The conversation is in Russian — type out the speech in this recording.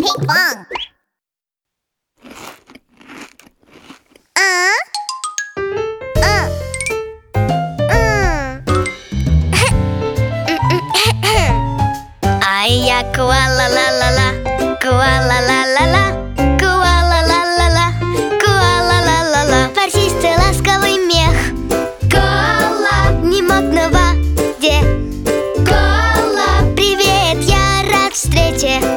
Пинг-понг. Ай, я коала-ла-ла-ла, коала-ла-ла-ла, коала-ла-ла-ла, коала-ла-ла-ла. Ворсистый ласковый мех, коала, немок на воде. Коала, привет, я рад встрече.